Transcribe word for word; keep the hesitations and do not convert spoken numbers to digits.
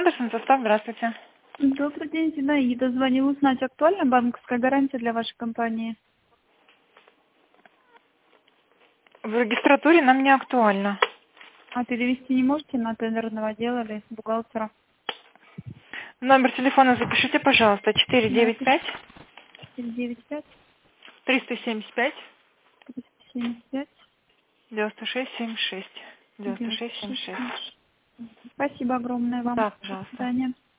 Андерсон, состав, здравствуйте. Добрый день, Зинаида. Звонила узнать, актуальна банковская гарантия для вашей компании? В регистратуре нам не актуально. А перевести не можете на тендерного отдела или бухгалтера? Номер телефона запишите, пожалуйста, четыре Да, девять пять четыре девять пять триста семьдесят пять триста семьдесят пять девяносто шесть семьдесят шесть девяносто девяносто шесть семьдесят шесть шесть. семьдесят шесть. Спасибо огромное вам. Да, До пожалуйста. свидания.